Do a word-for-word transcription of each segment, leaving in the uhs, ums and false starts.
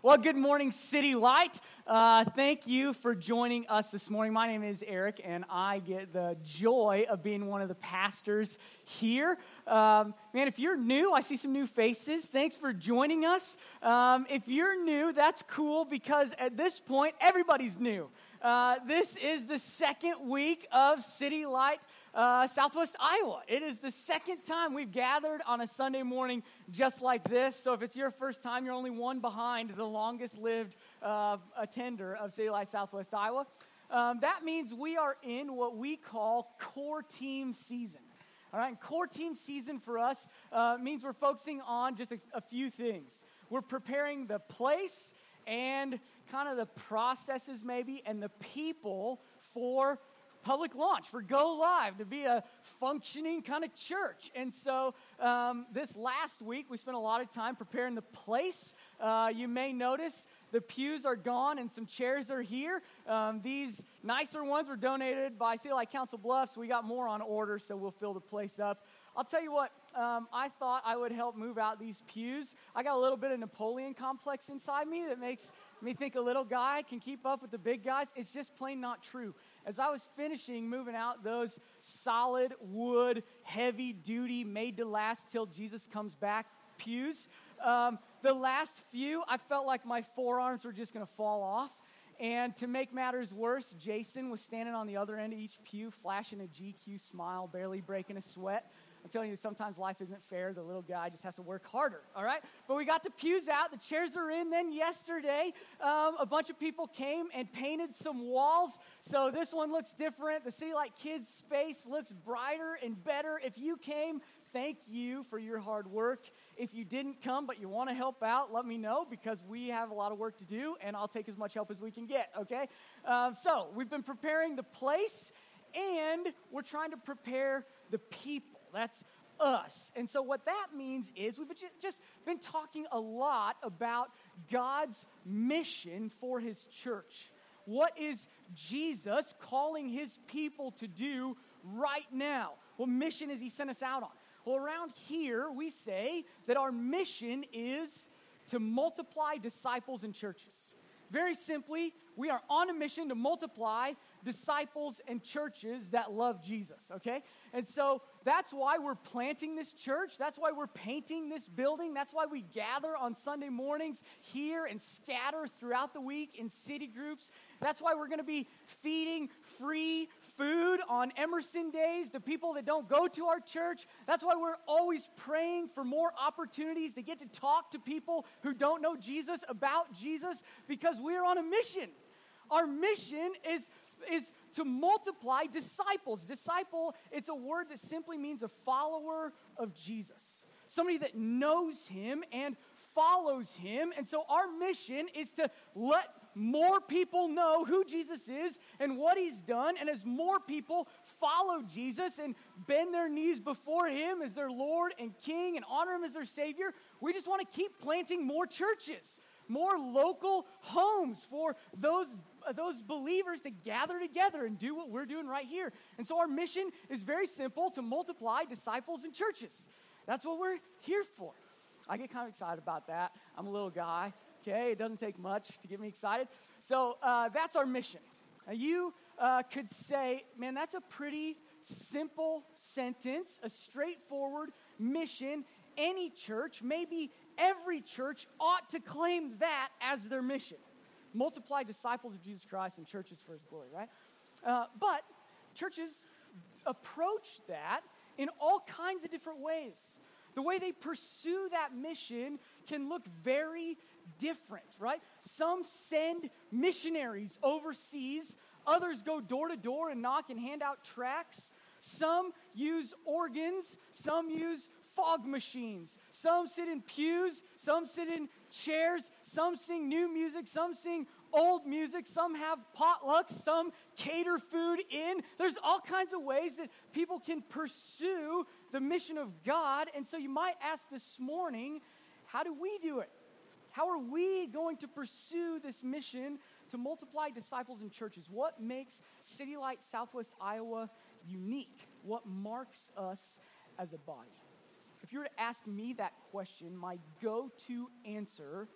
Well, good morning, City Light. Uh, thank you for joining us this morning. My name is Eric, and I get the joy of being one of the pastors here. Um, man, if you're new, I see some new faces. Thanks for joining us. Um, if you're new, that's cool because at this point, everybody's new. Uh, this is the second week of City Light uh, Southwest Iowa. It is the second time we've gathered on a Sunday morning just like this. So if it's your first time, you're only one behind the longest-lived uh, attender of City Light Southwest Iowa. Um, that means we are in what we call core team season. All right, and core team season for us uh, means we're focusing on just a, a few things. We're preparing the place and kind of the processes maybe and the people for public launch, for Go Live, to be a functioning kind of church. And so um, this last week, we spent a lot of time preparing the place. Uh, you may notice the pews are gone and some chairs are here. Um, these nicer ones were donated by City Light Council Bluffs. We got more on order, so we'll fill the place up. I'll tell you what, um, I thought I would help move out these pews. I got a little bit of Napoleon complex inside me that makes me think a little guy can keep up with the big guys. It's just plain not true. As I was finishing moving out those solid wood, heavy-duty, made-to-last till Jesus comes back pews, um, the last few, I felt like my forearms were just going to fall off. And to make matters worse, Jason was standing on the other end of each pew, flashing a G Q smile, barely breaking a sweat. I'm telling you, sometimes life isn't fair. The little guy just has to work harder, all right? But we got the pews out. The chairs are in. Then yesterday, um, a bunch of people came and painted some walls. So this one looks different. The City Light Kids space looks brighter and better. If you came, thank you for your hard work. If you didn't come but you want to help out, let me know because we have a lot of work to do, and I'll take as much help as we can get, okay? Um, so we've been preparing the place, and we're trying to prepare the people. That's us. And so what that means is we've just been talking a lot about God's mission for his church. What is Jesus calling his people to do right now? What mission has he sent us out on? Well, around here, we say that our mission is to multiply disciples and churches. Very simply, we are on a mission to multiply disciples and churches that love Jesus, okay? And so that's why we're planting this church. That's why we're painting this building. That's why we gather on Sunday mornings here and scatter throughout the week in city groups. That's why we're going to be feeding free food on Emerson days to people that don't go to our church. That's why we're always praying for more opportunities to get to talk to people who don't know Jesus about Jesus, because we're on a mission. Our mission is, is to multiply disciples. Disciple, it's a word that simply means a follower of Jesus. Somebody that knows him and follows him. And so our mission is to let more people know who Jesus is and what he's done. And as more people follow Jesus and bend their knees before him as their Lord and King and honor him as their Savior, we just want to keep planting more churches, more local homes for those, uh, those believers to gather together and do what we're doing right here. And so our mission is very simple: to multiply disciples and churches. That's what we're here for. I get kind of excited about that. I'm a little guy. Okay, it doesn't take much to get me excited. So uh, that's our mission. Now you uh, could say, man, that's a pretty simple sentence, a straightforward mission. Any church, maybe every church, ought to claim that as their mission. Multiply disciples of Jesus Christ and churches for his glory, right? Uh, but churches approach that in all kinds of different ways. The way they pursue that mission can look very different, right? Some send missionaries overseas. Others go door to door and knock and hand out tracts. Some use organs. Some use fog machines. Some sit in pews. Some sit in chairs. Some sing new music. Some sing old music. Some have potlucks. Some cater food in. There's all kinds of ways that people can pursue the mission of God. And so you might ask this morning, how do we do it? How are we going to pursue this mission to multiply disciples and churches? What makes City Light Southwest Iowa unique? What marks us as a body? If you were to ask me that question, my go-to answer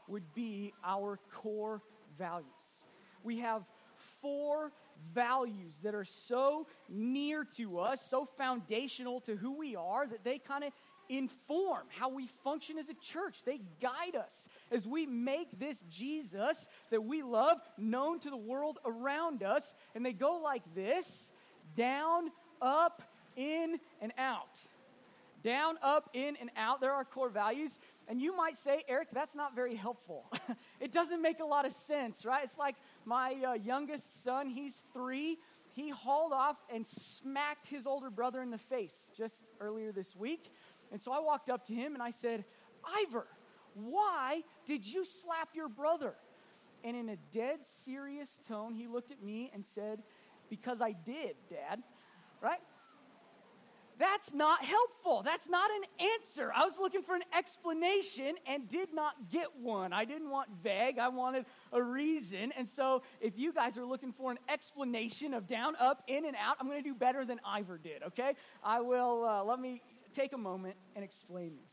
would be our core values. We have four values that are so near to us, so foundational to who we are, that they kind of inform how we function as a church. They guide us as we make this Jesus that we love known to the world around us. And they go like this: down, up, in, and out. Down, up, in, and out. They're our core values. And you might say, Eric, that's not very helpful. It doesn't make a lot of sense, right? It's like my uh, youngest son, he's three. He hauled off and smacked his older brother in the face just earlier this week. And so I walked up to him and I said, Ivor, why did you slap your brother? And in a dead serious tone, he looked at me and said, because I did, Dad, right? That's not helpful. That's not an answer. I was looking for an explanation and did not get one. I didn't want vague. I wanted a reason. And so if you guys are looking for an explanation of down, up, in, and out, I'm going to do better than Ivor did, okay? I will, uh, let me take a moment and explain this.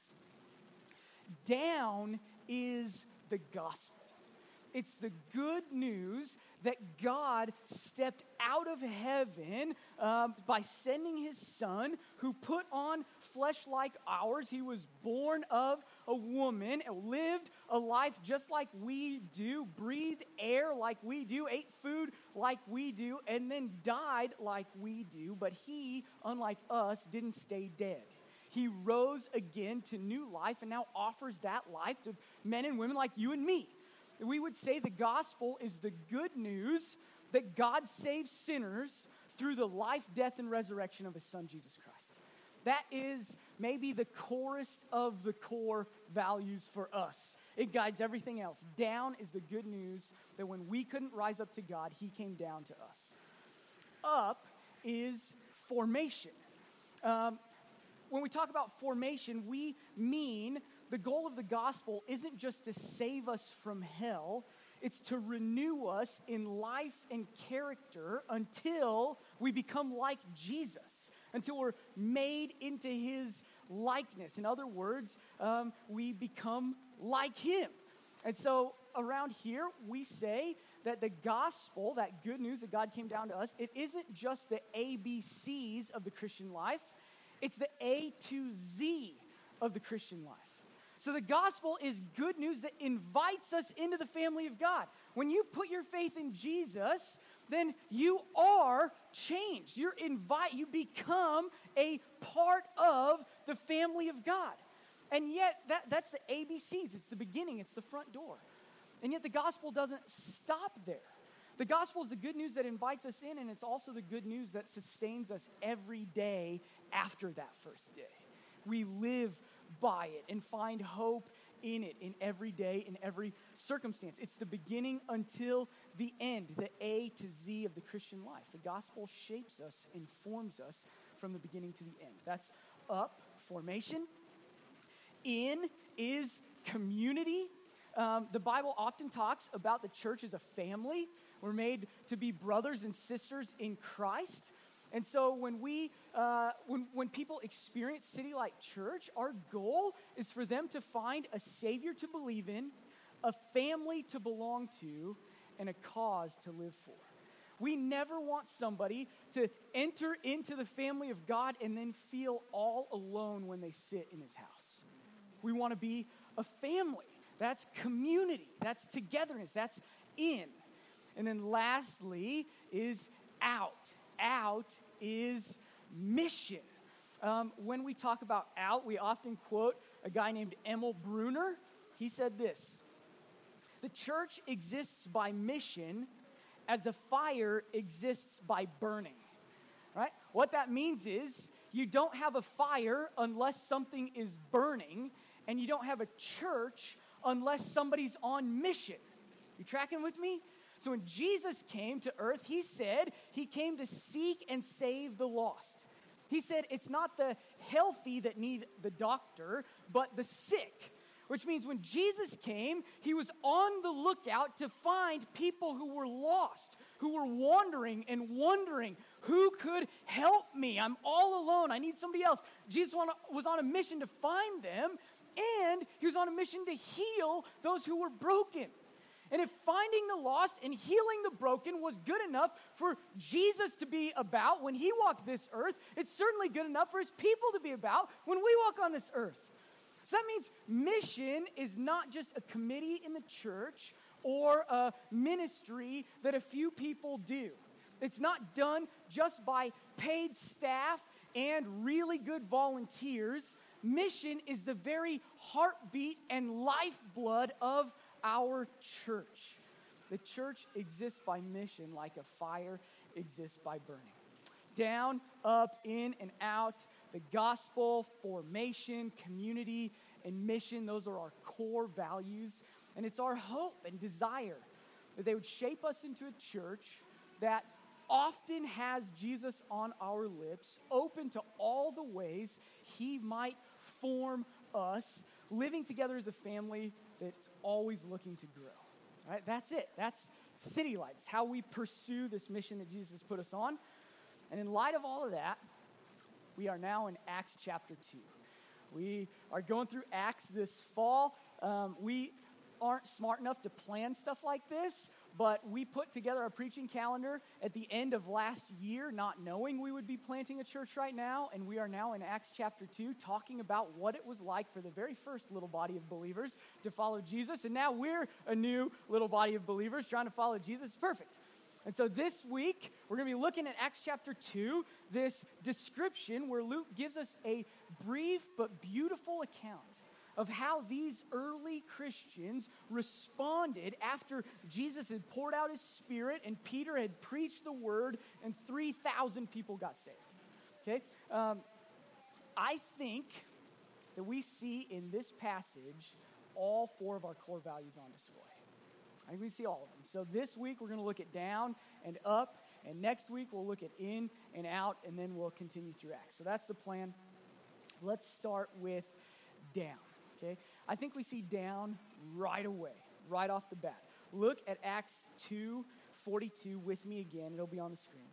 Down is the gospel. It's the good news that God stepped out of heaven um, by sending his son, who put on flesh like ours. He was born of a woman, lived a life just like we do, breathed air like we do, ate food like we do, and then died like we do. But he, unlike us, didn't stay dead. He rose again to new life and now offers that life to men and women like you and me. We would say the gospel is the good news that God saves sinners through the life, death, and resurrection of his son, Jesus Christ. That is maybe the chorus of the core values for us. It guides everything else. Down is the good news that when we couldn't rise up to God, he came down to us. Up is formation. Um, when we talk about formation, we mean the goal of the gospel isn't just to save us from hell, it's to renew us in life and character until we become like Jesus, until we're made into his likeness. In other words, um, we become like him. And so around here, we say that the gospel, that good news that God came down to us, it isn't just the A B Cs of the Christian life, it's the A to Z of the Christian life. So the gospel is good news that invites us into the family of God. When you put your faith in Jesus, then you are changed. You're invite, you become a part of the family of God. And yet, that, that's the A B Cs. It's the beginning. It's the front door. And yet the gospel doesn't stop there. The gospel is the good news that invites us in, and it's also the good news that sustains us every day after that first day. We live by it and find hope in it in every day, in every circumstance. It's the beginning until the end, the A to Z of the Christian life. The gospel shapes us, informs us from the beginning to the end. That's up, formation. In is community. Um, the Bible often talks about the church as a family. We're made to be brothers and sisters in Christ. And so when we, uh, when, when people experience City Light Church, our goal is for them to find a Savior to believe in, a family to belong to, and a cause to live for. We never want somebody to enter into the family of God and then feel all alone when they sit in his house. We want to be a family. That's community. That's togetherness. That's in. And then lastly is out. Out is mission. Um, when we talk about out, we often quote a guy named Emil Brunner. He said this: the church exists by mission as a fire exists by burning. Right? What that means is you don't have a fire unless something is burning, and you don't have a church unless somebody's on mission. You tracking with me? So when Jesus came to earth, he said he came to seek and save the lost. He said it's not the healthy that need the doctor, but the sick. Which means when Jesus came, he was on the lookout to find people who were lost, who were wandering and wondering, who could help me? I'm all alone. I need somebody else. Jesus was on a mission to find them and he was on a mission to heal those who were broken. And if finding the lost and healing the broken was good enough for Jesus to be about when he walked this earth, it's certainly good enough for his people to be about when we walk on this earth. So that means mission is not just a committee in the church or a ministry that a few people do. It's not done just by paid staff and really good volunteers. Mission is the very heartbeat and lifeblood of our church. The church exists by mission like a fire exists by burning. Down, up, in, and out. The gospel, formation, community, and mission, those are our core values. And it's our hope and desire that they would shape us into a church that often has Jesus on our lips, open to all the ways he might form us, living together as a family that's always looking to grow. All right, that's it. That's City Light. It's how we pursue this mission that Jesus put us on. And in light of all of that, we are now in Acts chapter two. We are going through Acts this fall. Um, we aren't smart enough to plan stuff like this, but we put together a preaching calendar at the end of last year, not knowing we would be planting a church right now, and we are now in Acts chapter two, talking about what it was like for the very first little body of believers to follow Jesus, and now we're a new little body of believers trying to follow Jesus. Perfect. And so this week, we're going to be looking at Acts chapter two, this description where Luke gives us a brief but beautiful account of how these early Christians responded after Jesus had poured out his Spirit and Peter had preached the word and three thousand people got saved. Okay? Um, I think that we see in this passage all four of our core values on display. I think we see all of them. So this week we're going to look at down and up, and next week we'll look at in and out, and then we'll continue through Acts. So that's the plan. Let's start with down. Okay, I think we see down right away, right off the bat. Look at Acts two forty-two with me again. It'll be on the screen.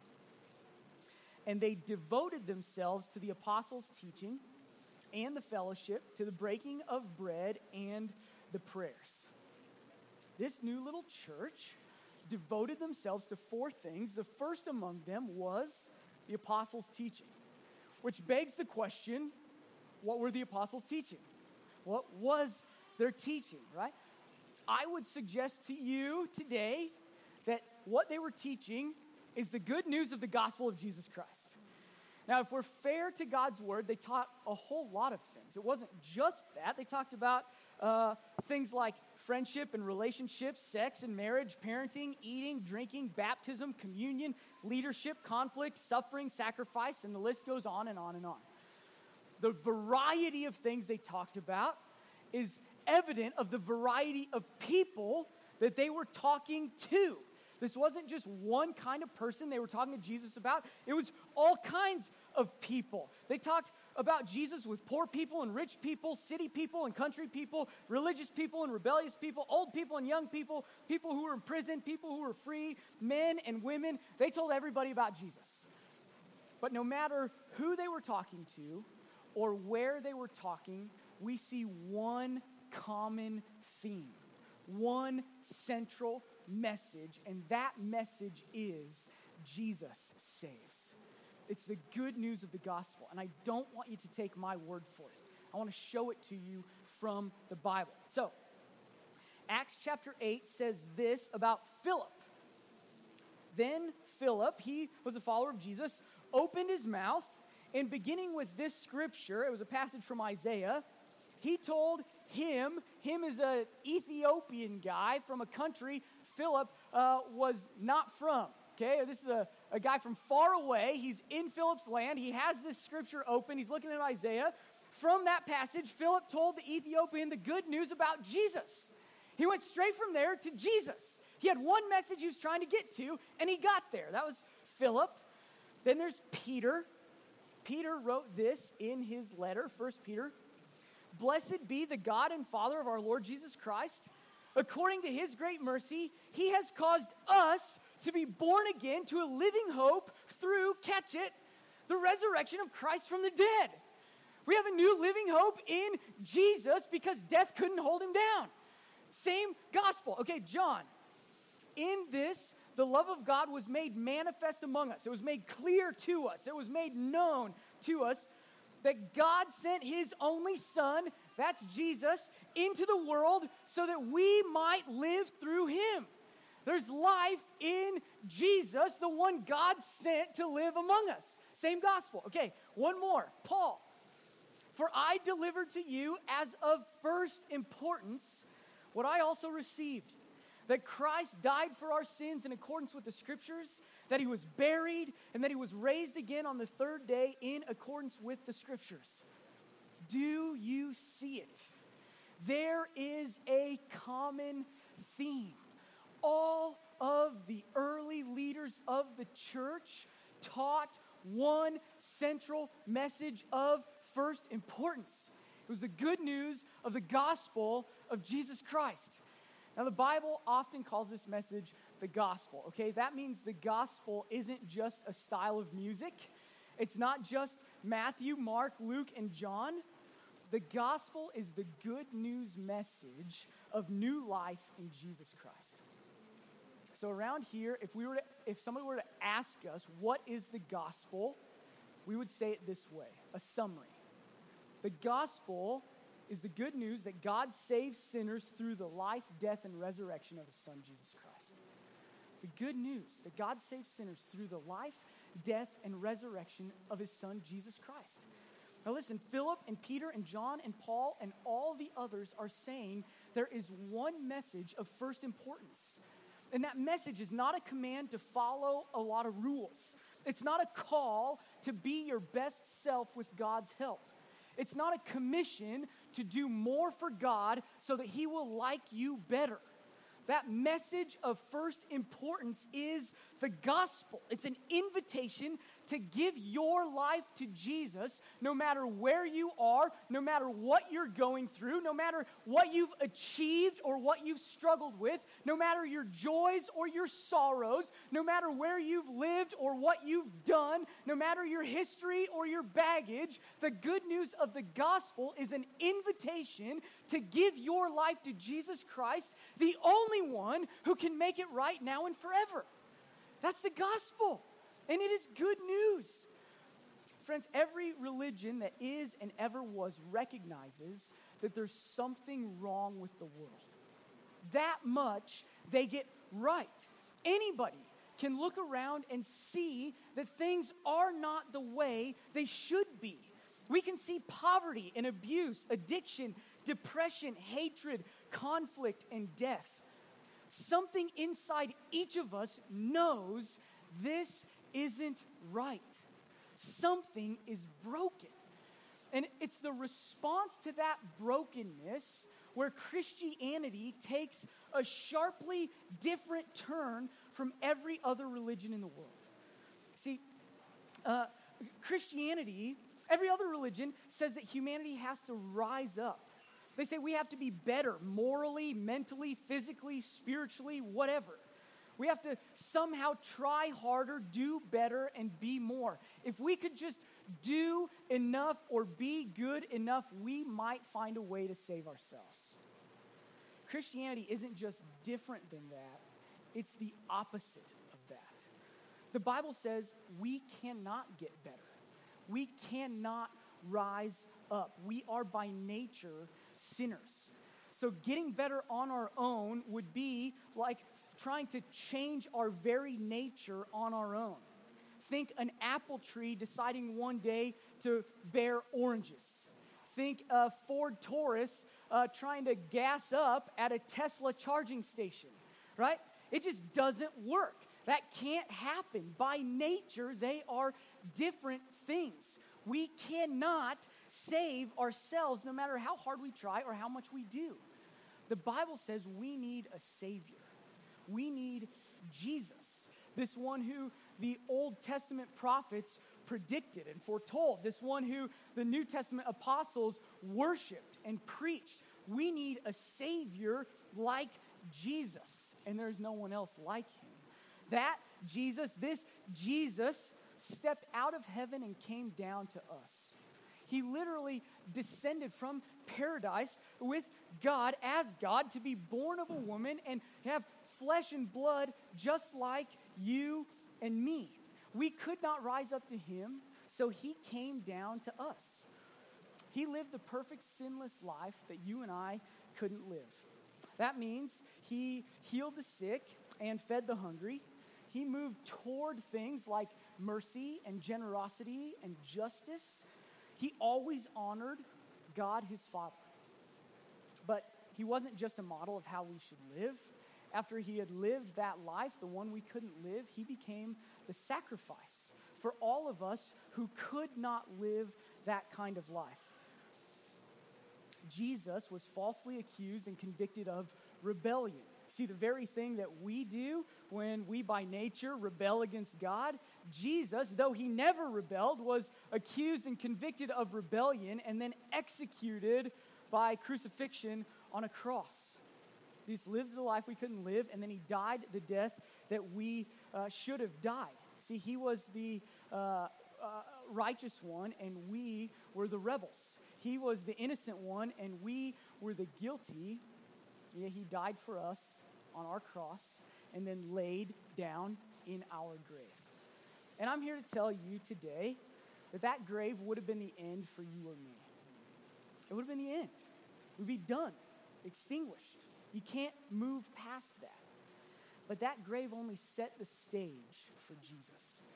And they devoted themselves to the apostles' teaching and the fellowship, to the breaking of bread and the prayers. This new little church devoted themselves to four things. The first among them was the apostles' teaching, which begs the question, what were the apostles teaching? What was their teaching, right? I would suggest to you today that what they were teaching is the good news of the gospel of Jesus Christ. Now, if we're fair to God's word, they taught a whole lot of things. It wasn't just that. They talked about uh, things like friendship and relationships, sex and marriage, parenting, eating, drinking, baptism, communion, leadership, conflict, suffering, sacrifice, and the list goes on and on and on. The variety of things they talked about is evident of the variety of people that they were talking to. This wasn't just one kind of person they were talking to Jesus about. It was all kinds of people. They talked about Jesus with poor people and rich people, city people and country people, religious people and rebellious people, old people and young people, people who were in prison, people who were free, men and women. They told everybody about Jesus. But no matter who they were talking to or where they were talking, we see one common theme, one central message, and that message is Jesus saves. It's the good news of the gospel, and I don't want you to take my word for it. I want to show it to you from the Bible. So, Acts chapter eight says this about Philip. Then Philip, he was a follower of Jesus, opened his mouth, and beginning with this scripture, it was a passage from Isaiah, he told him, him is an Ethiopian guy from a country Philip uh, was not from. Okay, this is a, a guy from far away. He's in Philip's land. He has this scripture open. He's looking at Isaiah. From that passage, Philip told the Ethiopian the good news about Jesus. He went straight from there to Jesus. He had one message he was trying to get to, and he got there. That was Philip. Then there's Peter. Peter wrote this in his letter, First Peter. Blessed be the God and Father of our Lord Jesus Christ. According to his great mercy, he has caused us to be born again to a living hope through, catch it, the resurrection of Christ from the dead. We have a new living hope in Jesus because death couldn't hold him down. Same gospel. Okay, John. In this, the love of God was made manifest among us. It was made clear to us. It was made known to us that God sent his only son, that's Jesus, into the world so that we might live through him. There's life in Jesus, the one God sent to live among us. Same gospel. Okay, one more. Paul. For I delivered to you as of first importance what I also received, that Christ died for our sins in accordance with the scriptures, that he was buried, and that he was raised again on the third day in accordance with the scriptures. Do you see it? There is a common theme. All of the early leaders of the church taught one central message of first importance. It was the good news of the gospel of Jesus Christ. Now, the Bible often calls this message the gospel, okay? That means the gospel isn't just a style of music. It's not just Matthew, Mark, Luke, and John. The gospel is the good news message of new life in Jesus Christ. So around here, if we were to, if somebody were to ask us what is the gospel, we would say it this way, a summary. The gospel is the good news that God saves sinners through the life, death, and resurrection of his son, Jesus Christ. The good news that God saves sinners through the life, death, and resurrection of his son, Jesus Christ. Now listen, Philip and Peter and John and Paul and all the others are saying there is one message of first importance. And that message is not a command to follow a lot of rules. It's not a call to be your best self with God's help. It's not a commission to do more for God so that he will like you better. That message of first importance is the gospel. It's an invitation to give your life to Jesus no matter where you are, no matter what you're going through, no matter what you've achieved or what you've struggled with, no matter your joys or your sorrows, no matter where you've lived or what you've done, no matter your history or your baggage. The good news of the gospel is an invitation to give your life to Jesus Christ, the only one who can make it right now and forever. That's the gospel. And it is good news. Friends, every religion that is and ever was recognizes that there's something wrong with the world. That much they get right. Anybody can look around and see that things are not the way they should be. We can see poverty and abuse, addiction, depression, hatred, conflict, and death. Something inside each of us knows this isn't right. Something is broken. And it's the response to that brokenness where Christianity takes a sharply different turn from every other religion in the world. See, uh, Christianity, every other religion says that humanity has to rise up. They say we have to be better morally, mentally, physically, spiritually, whatever. We have to somehow try harder, do better, and be more. If we could just do enough or be good enough, we might find a way to save ourselves. Christianity isn't just different than that. It's the opposite of that. The Bible says we cannot get better. We cannot rise up. We are by nature sinners. So getting better on our own would be like trying to change our very nature on our own. Think an apple tree deciding one day to bear oranges. Think a Ford Taurus uh, trying to gas up at a Tesla charging station, right? It just doesn't work. That can't happen. By nature, they are different things. We cannot save ourselves no matter how hard we try or how much we do. The Bible says we need a Savior. We need Jesus, this one who the Old Testament prophets predicted and foretold, this one who the New Testament apostles worshiped and preached. We need a Savior like Jesus, and there's no one else like him. That Jesus, this Jesus, stepped out of heaven and came down to us. He literally descended from paradise with God as God to be born of a woman and have flesh and blood just like you and me. We could not rise up to him, so he came down to us. He lived the perfect sinless life that you and I couldn't live. That means he healed the sick and fed the hungry. He moved toward things like mercy and generosity and justice. He always honored God, his Father. But he wasn't just a model of how we should live. After he had lived that life, the one we couldn't live, he became the sacrifice for all of us who could not live that kind of life. Jesus was falsely accused and convicted of rebellion. See, the very thing that we do when we by nature rebel against God, Jesus, though he never rebelled, was accused and convicted of rebellion and then executed by crucifixion on a cross. He just lived the life we couldn't live, and then he died the death that we uh, should have died. See, he was the uh, uh, righteous one, and we were the rebels. He was the innocent one, and we were the guilty. Yeah, he died for us on our cross and then laid down in our grave. And I'm here to tell you today that that grave would have been the end for you or me. It would have been the end. We'd be done, extinguished. You can't move past that. But that grave only set the stage for Jesus.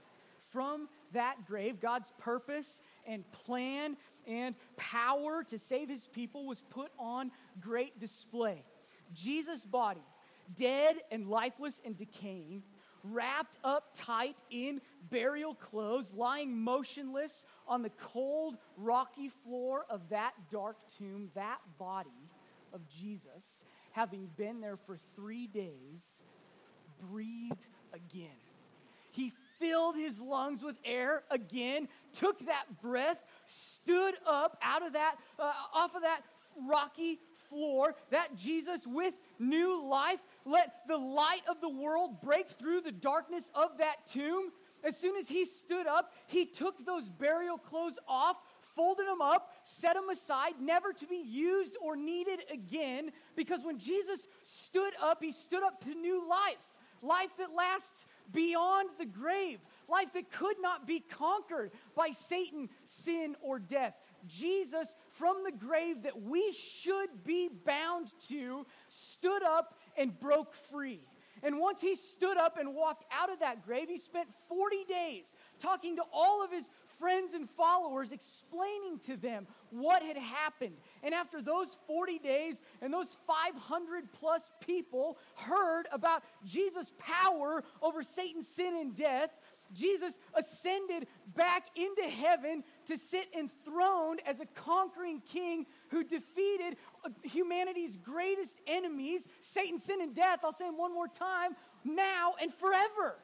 From that grave, God's purpose and plan and power to save his people was put on great display. Jesus' body, dead and lifeless and decaying, wrapped up tight in burial clothes, lying motionless on the cold, rocky floor of that dark tomb, that body of Jesus, having been there for three days, breathed again. He filled his lungs with air again, took that breath, stood up out of that, uh, off of that rocky floor, that Jesus with new life, let the light of the world break through the darkness of that tomb. As soon as he stood up, he took those burial clothes off, folded them up, set them aside, never to be used or needed again, because when Jesus stood up, he stood up to new life, life that lasts beyond the grave, life that could not be conquered by Satan, sin, or death. Jesus, from the grave that we should be bound to, stood up and broke free. And once he stood up and walked out of that grave, he spent forty days talking to all of his friends and followers, explaining to them what had happened. And after those forty days and those five hundred plus people heard about Jesus' power over Satan, sin, and death, Jesus ascended back into heaven to sit enthroned as a conquering king who defeated humanity's greatest enemies, Satan, sin, and death. I'll say them one more time, now and forever.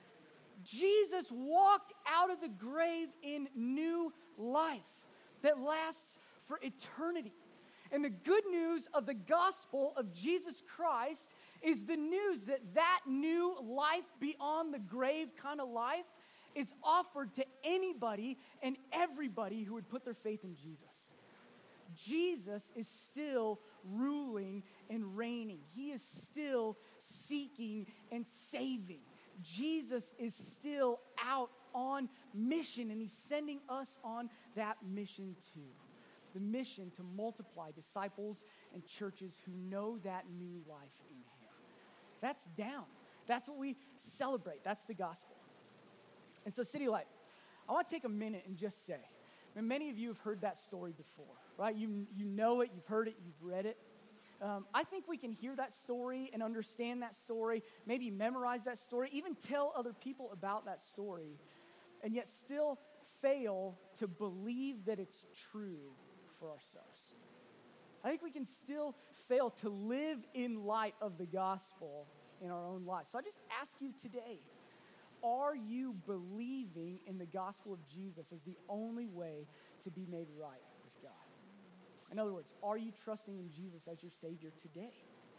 Jesus walked out of the grave in new life that lasts for eternity. And the good news of the gospel of Jesus Christ is the news that that new life beyond the grave kind of life is offered to anybody and everybody who would put their faith in Jesus. Jesus is still ruling and reigning. He is still seeking and saving. Jesus is still out on mission, and he's sending us on that mission too. The mission to multiply disciples and churches who know that new life in him. That's down. That's what we celebrate. That's the gospel. And so, City Light, I want to take a minute and just say, I mean, many of you have heard that story before, right? You, you know it, you've heard it, you've read it. Um, I think we can hear that story and understand that story, maybe memorize that story, even tell other people about that story, and yet still fail to believe that it's true for ourselves. I think we can still fail to live in light of the gospel in our own lives. So I just ask you today, are you believing in the gospel of Jesus as the only way to be made right with God? In other words, are you trusting in Jesus as your Savior today?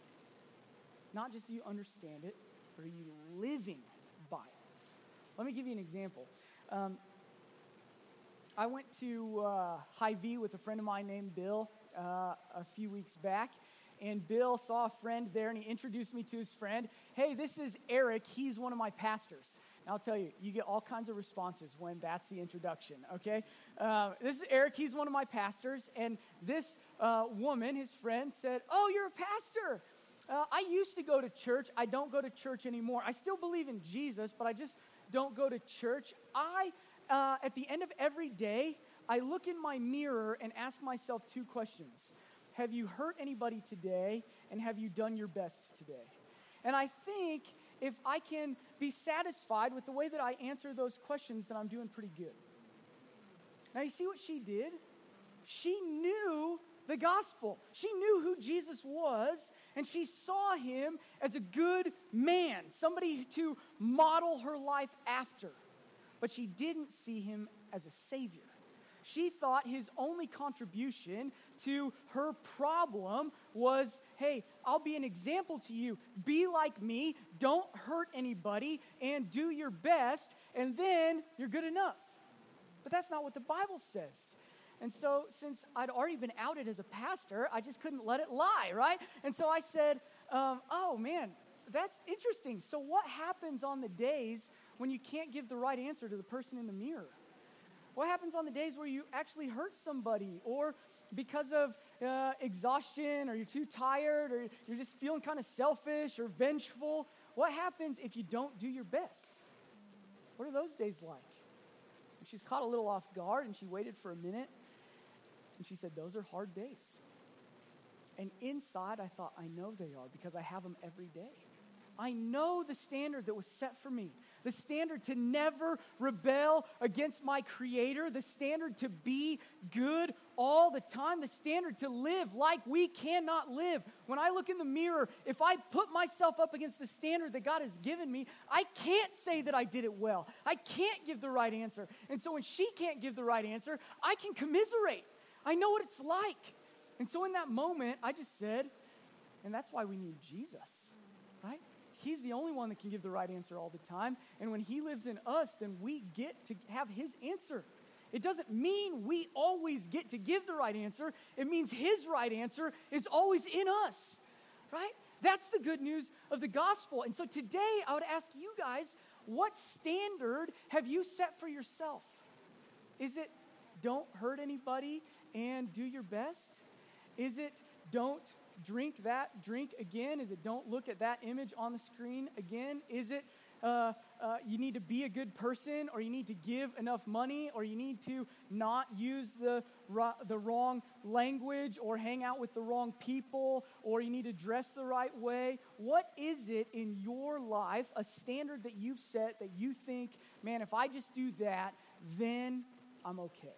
Not just do you understand it, but are you living by it? Let me give you an example. Um, I went to uh, Hy-Vee with a friend of mine named Bill uh, a few weeks back, and Bill saw a friend there, and he introduced me to his friend. Hey, this is Eric. He's one of my pastors. And I'll tell you, you get all kinds of responses when that's the introduction, okay? Uh, this is Eric. He's one of my pastors, and this uh, woman, his friend, said, oh, you're a pastor. Uh, I used to go to church. I don't go to church anymore. I still believe in Jesus, but I just don't go to church. I, uh, at the end of every day, I look in my mirror and ask myself two questions. Have you hurt anybody today, and have you done your best today? And I think if I can be satisfied with the way that I answer those questions, then I'm doing pretty good. Now, you see what she did? She knew the gospel. She knew who Jesus was, and she saw him as a good man, somebody to model her life after. But she didn't see him as a savior. She thought his only contribution to her problem was, hey, I'll be an example to you. Be like me, don't hurt anybody, and do your best, and then you're good enough. But that's not what the Bible says. And so since I'd already been outed as a pastor, I just couldn't let it lie, right? And so I said, um, oh, man, that's interesting. So what happens on the days when you can't give the right answer to the person in the mirror? What happens on the days where you actually hurt somebody, or because of uh, exhaustion, or you're too tired, or you're just feeling kind of selfish or vengeful? What happens if you don't do your best? What are those days like? And she's caught a little off guard, and she waited for a minute, and she said, those are hard days. And inside, I thought, I know they are, because I have them every day. I know the standard that was set for me, the standard to never rebel against my Creator, the standard to be good all the time, the standard to live like we cannot live. When I look in the mirror, if I put myself up against the standard that God has given me, I can't say that I did it well. I can't give the right answer. And so when she can't give the right answer, I can commiserate. I know what it's like. And so in that moment, I just said, and that's why we need Jesus, right? He's the only one that can give the right answer all the time. And when he lives in us, then we get to have his answer. It doesn't mean we always get to give the right answer. It means his right answer is always in us, right? That's the good news of the gospel. And so today, I would ask you guys, what standard have you set for yourself? Is it don't hurt anybody and do your best? Is it don't drink that drink again? Is it don't look at that image on the screen again? Is it uh, uh, you need to be a good person, or you need to give enough money, or you need to not use the, the wrong language, or hang out with the wrong people, or you need to dress the right way? What is it in your life, a standard that you've set that you think, man, if I just do that, then I'm okay?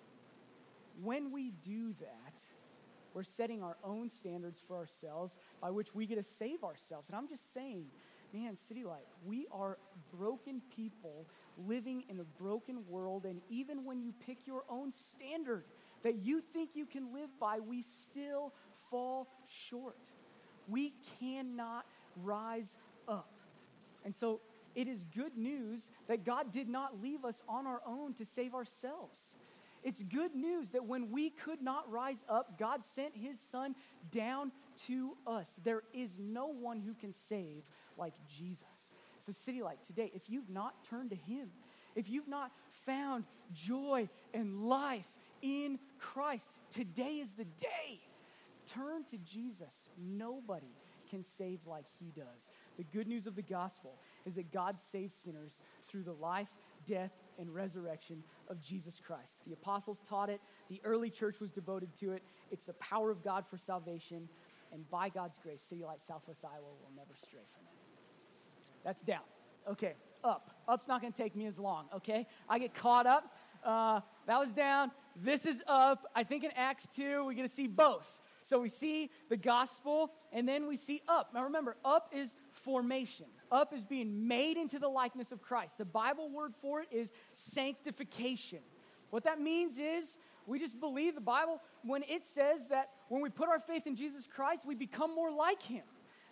When we do that, we're setting our own standards for ourselves by which we get to save ourselves. And I'm just saying, man, City Light, we are broken people living in a broken world. And even when you pick your own standard that you think you can live by, we still fall short. We cannot rise up. And so it is good news that God did not leave us on our own to save ourselves. It's good news that when we could not rise up, God sent his son down to us. There is no one who can save like Jesus. So City Light, today, if you've not turned to him, if you've not found joy and life in Christ, today is the day. Turn to Jesus. Nobody can save like he does. The good news of the gospel is that God saves sinners through the life, death, and resurrection of Jesus Christ. The apostles taught it. The early church was devoted to it. It's the power of God for salvation. And by God's grace, City Light Southwest Iowa will never stray from it. That's down. Okay, up. Up's not going to take me as long, okay? I get caught up. Uh, that was down. This is up. I think in Acts two, we're going to see both. So we see the gospel, and then we see up. Now remember, up is formation. Up is being made into the likeness of Christ. The Bible word for it is sanctification. What that means is we just believe the Bible when it says that when we put our faith in Jesus Christ, we become more like him.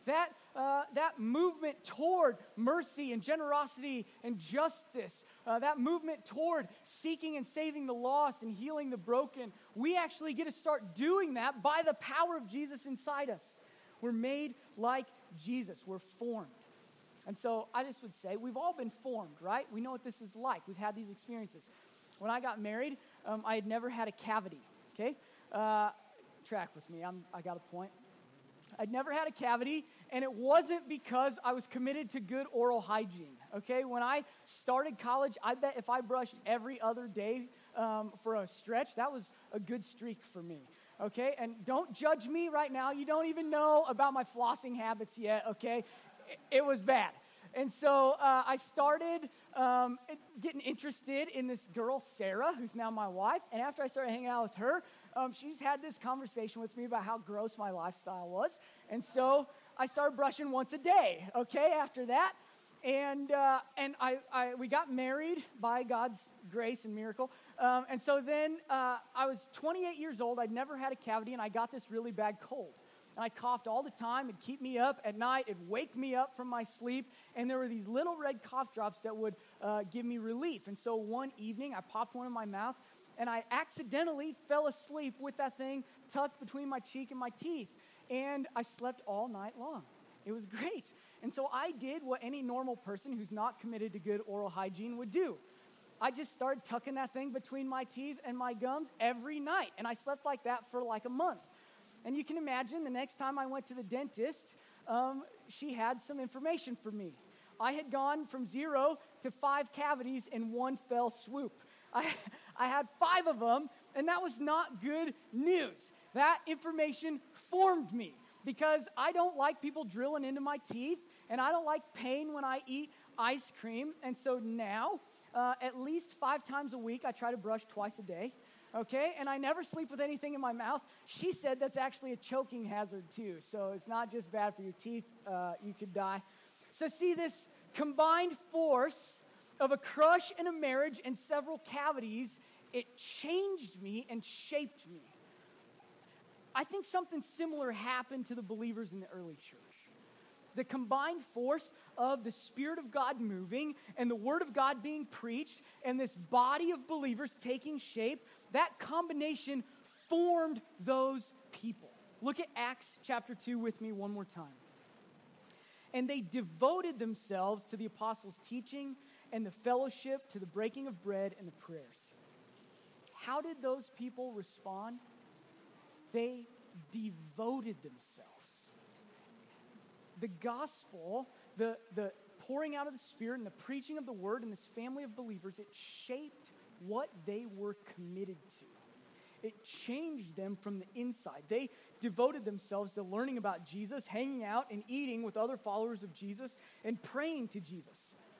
that, uh, that movement toward mercy and generosity and justice, uh, that movement toward seeking and saving the lost and healing the broken, we actually get to start doing that by the power of Jesus inside us. We're made like Jesus. We're formed. And so I just would say we've all been formed, right? We know what this is like. We've had these experiences. When I got married, um, I had never had a cavity, okay? Uh, track with me. I'm, I got a point. I'd never had a cavity, and it wasn't because I was committed to good oral hygiene, okay? When I started college, I bet if I brushed every other day um, for a stretch, that was a good streak for me, okay? And don't judge me right now. You don't even know about my flossing habits yet, okay? It was bad. And so uh, I started um, getting interested in this girl, Sarah, who's now my wife. And after I started hanging out with her, um, she's had this conversation with me about how gross my lifestyle was. And so I started brushing once a day, okay, after that. And uh, and I, I we got married by God's grace and miracle. Um, and so then uh, I was twenty-eight years old. I'd never had a cavity, and I got this really bad cold. And I coughed all the time. It'd keep me up at night. It'd wake me up from my sleep. And there were these little red cough drops that would uh, give me relief. And so one evening, I popped one in my mouth, and I accidentally fell asleep with that thing tucked between my cheek and my teeth. And I slept all night long. It was great. And so I did what any normal person who's not committed to good oral hygiene would do. I just started tucking that thing between my teeth and my gums every night. And I slept like that for like a month. And you can imagine the next time I went to the dentist, um, she had some information for me. I had gone from zero to five cavities in one fell swoop. I, I had five of them, and that was not good news. That information formed me because I don't like people drilling into my teeth, and I don't like pain when I eat ice cream. And so now, uh, at least five times a week, I try to brush twice a day. Okay, and I never sleep with anything in my mouth. She said that's actually a choking hazard too, so it's not just bad for your teeth, uh, you could die. So see, this combined force of a crush and a marriage and several cavities, it changed me and shaped me. I think something similar happened to the believers in the early church. The combined force of the Spirit of God moving and the Word of God being preached and this body of believers taking shape, that combination formed those people. Look at Acts chapter two with me one more time. And they devoted themselves to the apostles' teaching and the fellowship, to the breaking of bread and the prayers. How did those people respond? They devoted themselves. The gospel, the, the pouring out of the Spirit and the preaching of the Word in this family of believers, it shaped what they were committed to. It changed them from the inside. They devoted themselves to learning about Jesus, hanging out and eating with other followers of Jesus, and praying to Jesus.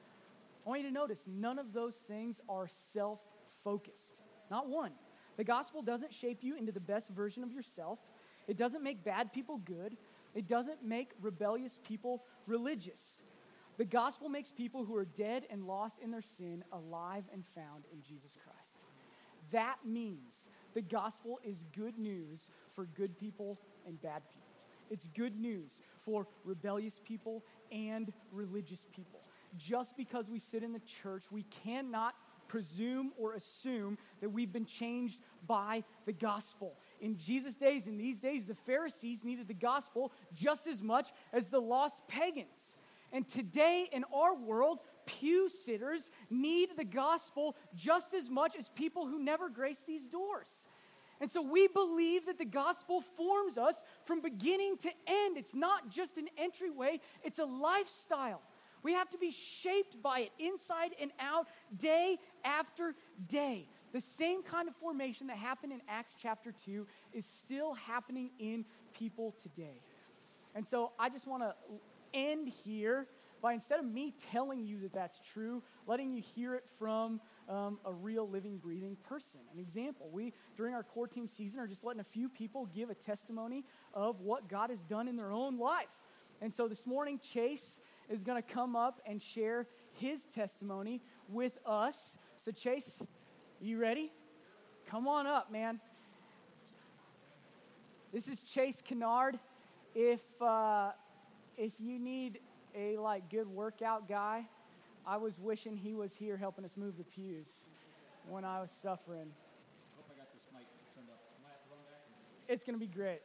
I want you to notice, none of those things are self-focused. Not one. The gospel doesn't shape you into the best version of yourself. It doesn't make bad people good. It doesn't make rebellious people religious. The gospel makes people who are dead and lost in their sin alive and found in Jesus Christ. That means the gospel is good news for good people and bad people. It's good news for rebellious people and religious people. Just because we sit in the church, we cannot presume or assume that we've been changed by the gospel. In Jesus' days, in these days, the Pharisees needed the gospel just as much as the lost pagans. And today in our world, pew sitters need the gospel just as much as people who never grace these doors. And so we believe that the gospel forms us from beginning to end. It's not just an entryway, it's a lifestyle. We have to be shaped by it inside and out, day after day. The same kind of formation that happened in Acts chapter two is still happening in people today. And so I just want to end here by, instead of me telling you that that's true, letting you hear it from um, a real living, breathing person. An example, we, during our core team season, are just letting a few people give a testimony of what God has done in their own life. And so this morning, Chase is going to come up and share his testimony with us. So Chase, you ready? Come on up, man. This is Chase Kennard. If uh, if you need a like good workout guy, I was wishing he was here helping us move the pews when I was suffering. I hope I got this mic turned up. Am I have to run back? It's going to be great.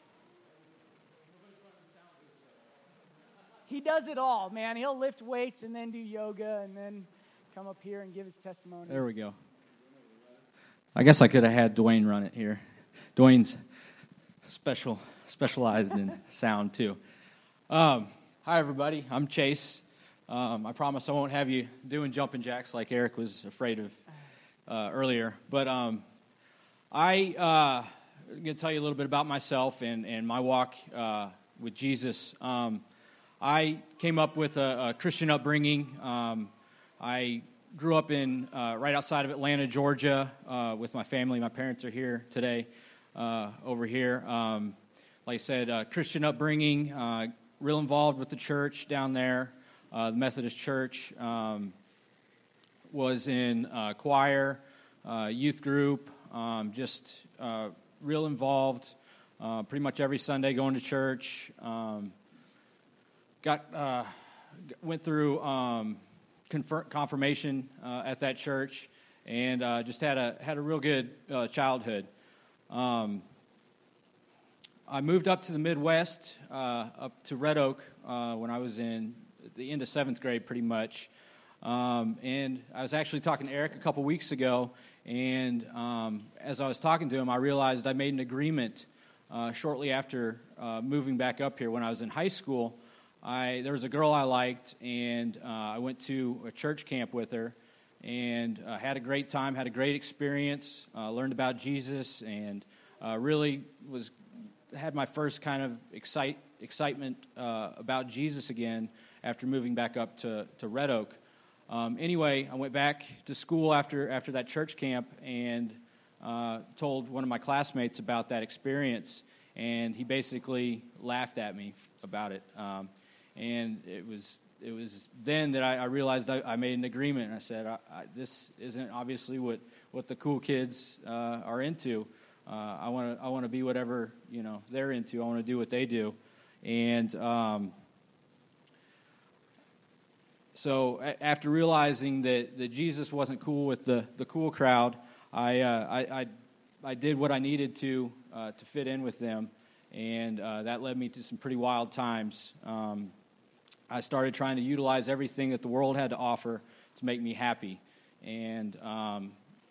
He does it all, man. He'll lift weights and then do yoga and then come up here and give his testimony. There we go. I guess I could have had Dwayne run it here. Dwayne's special, specialized in sound too. Um, hi, everybody. I'm Chase. Um, I promise I won't have you doing jumping jacks like Eric was afraid of uh, earlier. But um, I, uh, I'm going to tell you a little bit about myself and, and my walk uh, with Jesus. Um, I came up with a, a Christian upbringing. Um, I grew up in uh, right outside of Atlanta, Georgia, uh, with my family. My parents are here today, uh, over here. Um, like I said, uh, Christian upbringing, uh, real involved with the church down there, uh, the Methodist Church. Um, was in uh, choir, uh, youth group, um, just uh, real involved. Uh, pretty much every Sunday going to church. Um, got uh, went through. Um, confirmation uh, at that church, and uh, just had a had a real good uh, childhood. Um, I moved up to the Midwest, uh, up to Red Oak, uh, when I was in at the end of seventh grade, pretty much. Um, and I was actually talking to Eric a couple weeks ago, and um, as I was talking to him, I realized I made an agreement uh, shortly after uh, moving back up here. When I was in high school, I, there was a girl I liked, and uh, I went to a church camp with her, and uh, had a great time, had a great experience, uh, learned about Jesus, and uh, really was had my first kind of excite, excitement uh, about Jesus again after moving back up to, to Red Oak. Um, anyway, I went back to school after after that church camp and uh, told one of my classmates about that experience, and he basically laughed at me about it. Um, And it was it was then that I, I realized I, I made an agreement. And I said, I, I, "This isn't obviously what, what the cool kids uh, are into. Uh, I want to I want to be whatever you know they're into. I want to do what they do." And um, so a- after realizing that, that Jesus wasn't cool with the, the cool crowd, I, uh, I I I did what I needed to uh, to fit in with them, and uh, that led me to some pretty wild times. Um, I started trying to utilize everything that the world had to offer to make me happy. And um,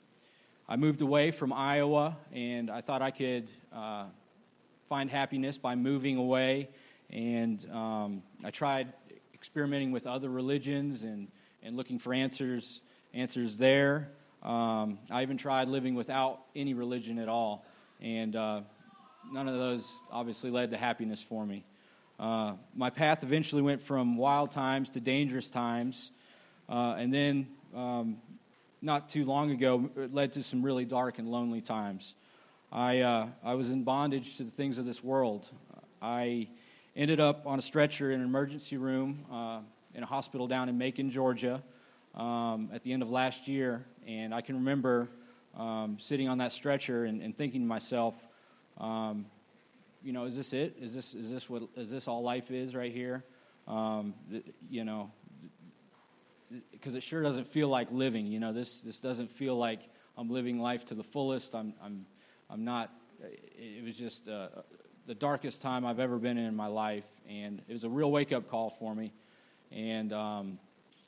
I moved away from Iowa, and I thought I could uh, find happiness by moving away. And um, I tried experimenting with other religions and, and looking for answers answers there. Um, I even tried living without any religion at all. And uh, none of those obviously led to happiness for me. Uh, my path eventually went from wild times to dangerous times, uh, and then um, not too long ago, it led to some really dark and lonely times. I uh, I was in bondage to the things of this world. I ended up on a stretcher in an emergency room uh, in a hospital down in Macon, Georgia, um, at the end of last year, and I can remember um, sitting on that stretcher and, and thinking to myself, um, you know, is this it? Is this is this what is this all life is right here? Um, you know, because it sure doesn't feel like living. You know, this this doesn't feel like I'm living life to the fullest. I'm I'm I'm not. It was just uh, the darkest time I've ever been in in my life, and it was a real wake up call for me. And um,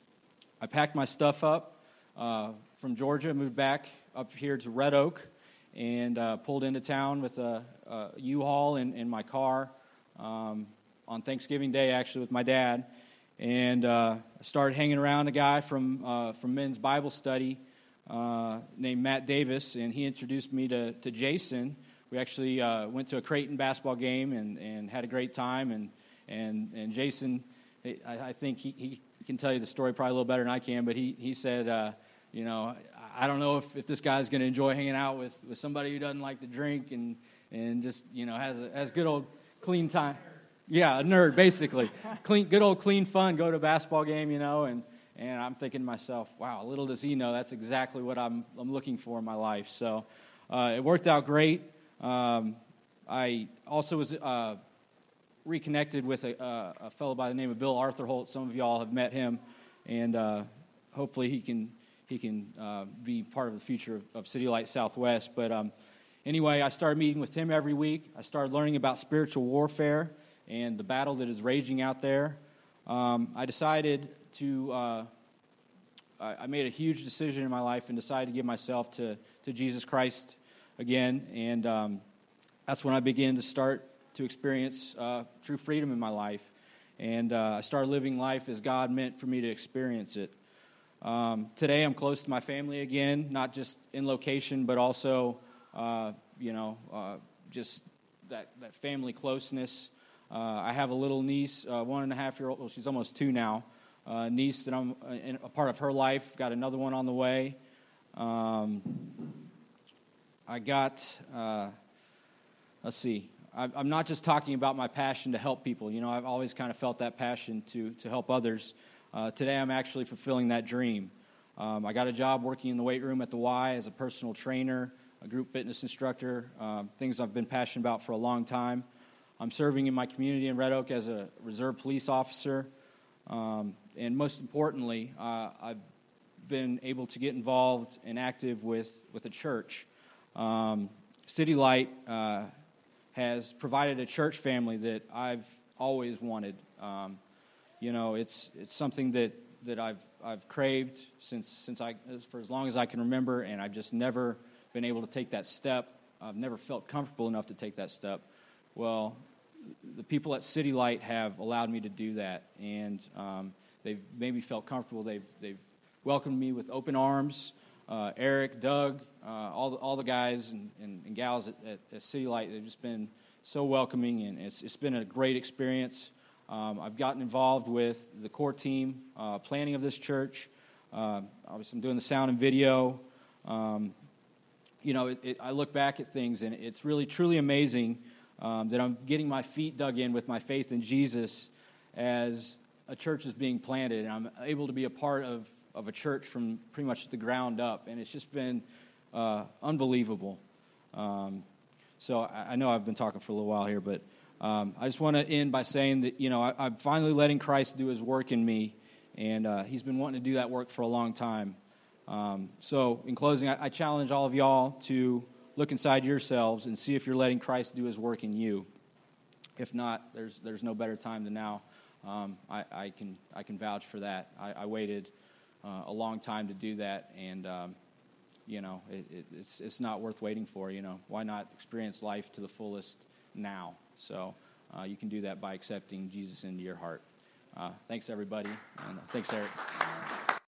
I packed my stuff up uh, from Georgia, moved back up here to Red Oak, and uh, pulled into town with a, a U-Haul in, in my car um, on Thanksgiving Day, actually, with my dad. And uh, I started hanging around a guy from uh, from Men's Bible Study uh, named Matt Davis, and he introduced me to, to Jason. We actually uh, went to a Creighton basketball game and, and had a great time. And and, and Jason, I, I think he, he can tell you the story probably a little better than I can, but he, he said, uh, you know, I don't know if, if this guy's going to enjoy hanging out with, with somebody who doesn't like to drink and, and just, you know, has a has good old clean time. Yeah, a nerd, basically. Clean, good old clean fun, go to a basketball game, you know, and, and I'm thinking to myself, wow, little does he know that's exactly what I'm I'm looking for in my life. So uh, it worked out great. Um, I also was uh, reconnected with a, uh, a fellow by the name of Bill Arthur Holt. Some of y'all have met him, and uh, hopefully he can he can uh, be part of the future of, of City Light Southwest. But um, anyway, I started meeting with him every week. I started learning about spiritual warfare and the battle that is raging out there. Um, I decided to, uh, I, I made a huge decision in my life and decided to give myself to, to Jesus Christ again. And um, that's when I began to start to experience uh, true freedom in my life. And uh, I started living life as God meant for me to experience it. Um, today I'm close to my family again, not just in location, but also, uh, you know, uh, just that, that family closeness. Uh, I have a little niece, uh, one and a half year old, well, she's almost two now, uh, niece that I'm in, a part of her life. Got another one on the way. Um, I got, uh, let's see, I, I'm not just talking about my passion to help people. You know, I've always kind of felt that passion to, to help others. Uh, today I'm actually fulfilling that dream. Um, I got a job working in the weight room at the Y as a personal trainer, a group fitness instructor, um, things I've been passionate about for a long time. I'm serving in my community in Red Oak as a reserve police officer. Um, and most importantly, uh, I've been able to get involved and active with, with a church. Um, City Light uh, has provided a church family that I've always wanted. Um, you know, it's it's something that, that I've I've craved since since I for as long as I can remember, and I've just never been able to take that step. I've never felt comfortable enough to take that step. Well, the people at City Light have allowed me to do that, and um, they've made me feel comfortable. They've they've welcomed me with open arms. Uh, Eric, Doug, uh, all the, all the guys and, and, and gals at, at, at City Light, they've just been so welcoming, and it's it's been a great experience. Um, I've gotten involved with the core team uh, planning of this church. Uh, obviously, I'm doing the sound and video. Um, you know, it, it, I look back at things, and it's really, truly amazing um, that I'm getting my feet dug in with my faith in Jesus as a church is being planted, and I'm able to be a part of, of a church from pretty much the ground up, and it's just been uh, unbelievable. Um, so I, I know I've been talking for a little while here, but Um, I just want to end by saying that, you know, I, I'm finally letting Christ do his work in me, and uh, he's been wanting to do that work for a long time. Um, so in closing, I, I challenge all of y'all to look inside yourselves and see if you're letting Christ do his work in you. If not, there's there's no better time than now. Um, I, I can I can vouch for that. I, I waited uh, a long time to do that, and um, you know, it, it, it's it's not worth waiting for. You know, why not experience life to the fullest now? So uh, you can do that by accepting Jesus into your heart. Uh, thanks, everybody, and thanks, Eric.